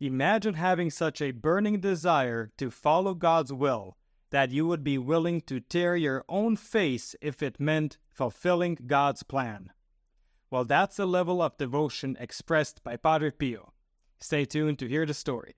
Imagine having such a burning desire to follow God's will that you would be willing to tear your own face if it meant fulfilling God's plan. Well, that's the level of devotion expressed by Padre Pio. Stay tuned to hear the story.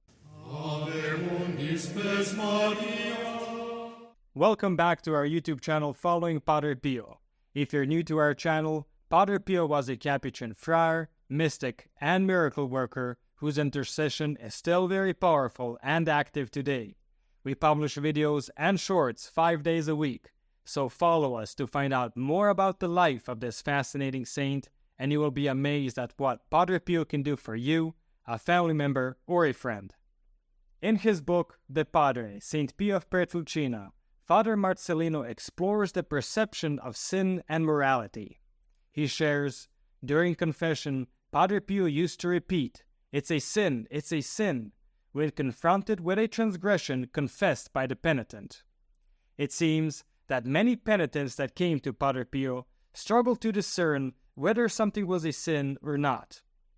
Welcome back to our YouTube channel following Padre Pio. If you're new to our channel, Padre Pio was a Capuchin friar, mystic, and miracle worker whose intercession is still very powerful and active today. We publish videos and shorts 5 days a week, so follow us to find out more about the life of this fascinating saint, and you will be amazed at what Padre Pio can do for you, a family member, or a friend. In his book, De Padre, St. Pio of Pietrelcina, Father Marcellino explores the perception of sin and morality. He shares, during confession, Padre Pio used to repeat, "It's a sin, it's a sin," when confronted with a transgression confessed by the penitent. It seems that many penitents that came to Padre Pio struggled to discern whether something was a sin or not.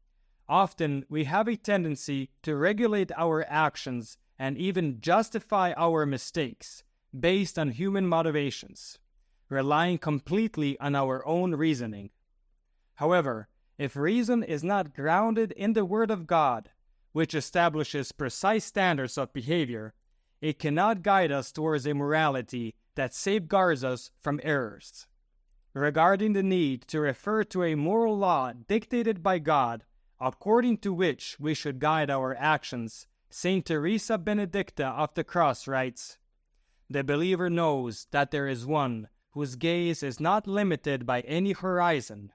Often we have a tendency to regulate our actions and even justify our mistakes based on human motivations, relying completely on our own reasoning. However, if reason is not grounded in the Word of God, which establishes precise standards of behavior, it cannot guide us towards a morality that safeguards us from errors. Regarding the need to refer to a moral law dictated by God, according to which we should guide our actions, Saint Teresa Benedicta of the Cross writes, "The believer knows that there is one whose gaze is not limited by any horizon,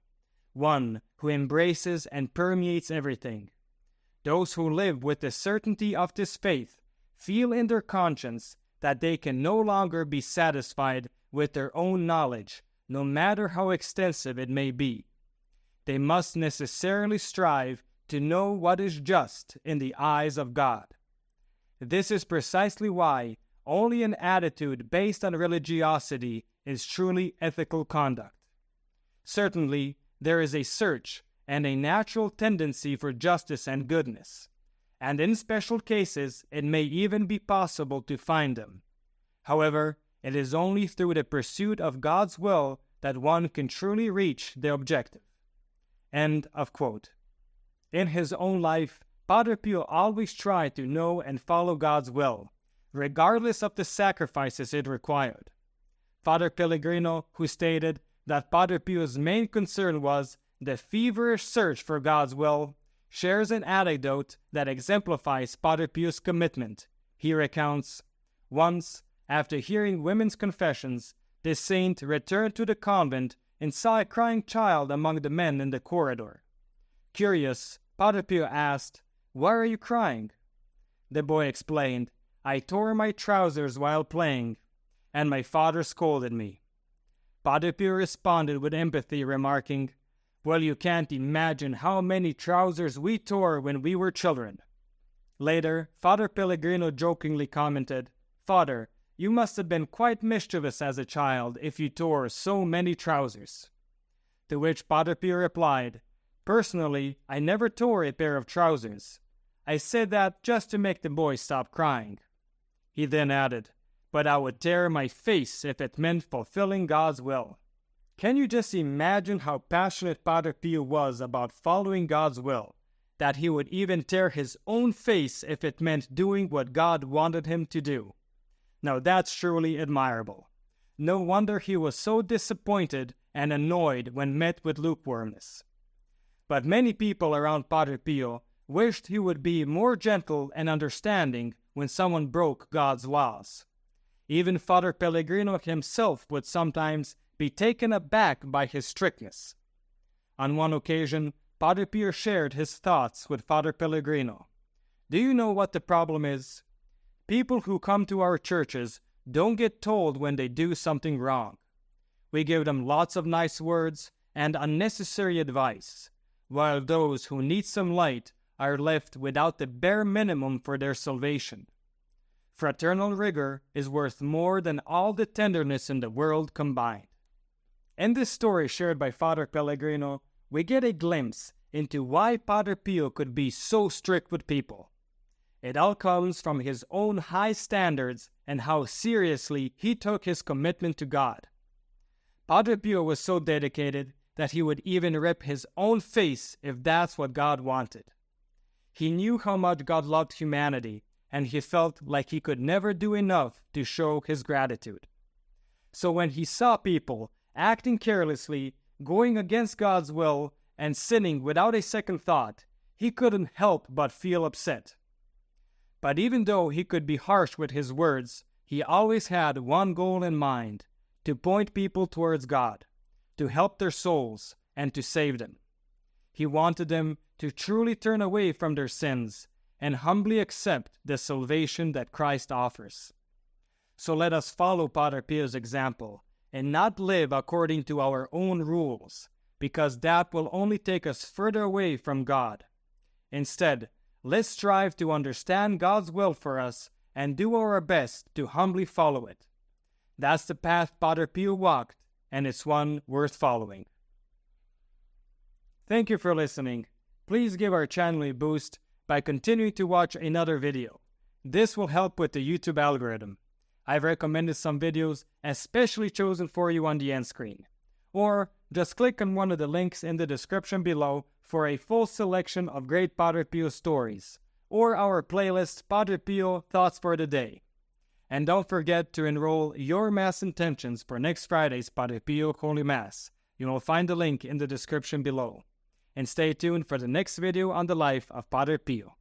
one who embraces and permeates everything. Those who live with the certainty of this faith feel in their conscience that they can no longer be satisfied with their own knowledge, no matter how extensive it may be. They must necessarily strive to know what is just in the eyes of God. This is precisely why only an attitude based on religiosity is truly ethical conduct. Certainly, there is a search and a natural tendency for justice and goodness, and in special cases it may even be possible to find them. However, it is only through the pursuit of God's will that one can truly reach the objective." End of quote. In his own life, Padre Pio always tried to know and follow God's will, regardless of the sacrifices it required. Father Pellegrino, who stated that Padre Pio's main concern was the feverish search for God's will, shares an anecdote that exemplifies Padre Pio's commitment. He recounts, "Once, after hearing women's confessions, this saint returned to the convent and saw a crying child among the men in the corridor. Curious, Padre Pio asked, 'Why are you crying?' The boy explained, 'I tore my trousers while playing, and my father scolded me.' Padre Pio responded with empathy, remarking, 'Well, you can't imagine how many trousers we tore when we were children.' Later, Father Pellegrino jokingly commented, 'Father, you must have been quite mischievous as a child if you tore so many trousers.' To which Padre Pio replied, 'Personally, I never tore a pair of trousers. I said that just to make the boy stop crying.' He then added, 'But I would tear my face if it meant fulfilling God's will.' Can you just imagine how passionate Padre Pio was about following God's will, that he would even tear his own face if it meant doing what God wanted him to do? Now that's truly admirable. No wonder he was so disappointed and annoyed when met with lukewarmness. But many people around Padre Pio wished he would be more gentle and understanding when someone broke God's laws. Even Father Pellegrino himself would sometimes be taken aback by his strictness. On one occasion, Padre Pio shared his thoughts with Father Pellegrino. "Do you know what the problem is? People who come to our churches don't get told when they do something wrong. We give them lots of nice words and unnecessary advice, while those who need some light are left without the bare minimum for their salvation. Fraternal rigor is worth more than all the tenderness in the world combined." In this story shared by Father Pellegrino, we get a glimpse into why Padre Pio could be so strict with people. It all comes from his own high standards and how seriously he took his commitment to God. Padre Pio was so dedicated that he would even rip his own face if that's what God wanted. He knew how much God loved humanity, and he felt like he could never do enough to show his gratitude. So when he saw people acting carelessly, going against God's will, and sinning without a second thought, he couldn't help but feel upset. But even though he could be harsh with his words, he always had one goal in mind: to point people towards God, to help their souls, and to save them. He wanted them to truly turn away from their sins and humbly accept the salvation that Christ offers. So let us follow Padre Pio's example and not live according to our own rules, because that will only take us further away from God. Instead, let's strive to understand God's will for us and do our best to humbly follow it. That's the path Padre Pio walked, and it's one worth following. Thank you for listening. Please give our channel a boost by continuing to watch another video. This will help with the YouTube algorithm. I've recommended some videos especially chosen for you on the end screen. Or just click on one of the links in the description below for a full selection of great Padre Pio stories, or our playlist Padre Pio Thoughts for the Day. And don't forget to enroll your Mass intentions for next Friday's Padre Pio Holy Mass. You will find the link in the description below. And stay tuned for the next video on the life of Padre Pio.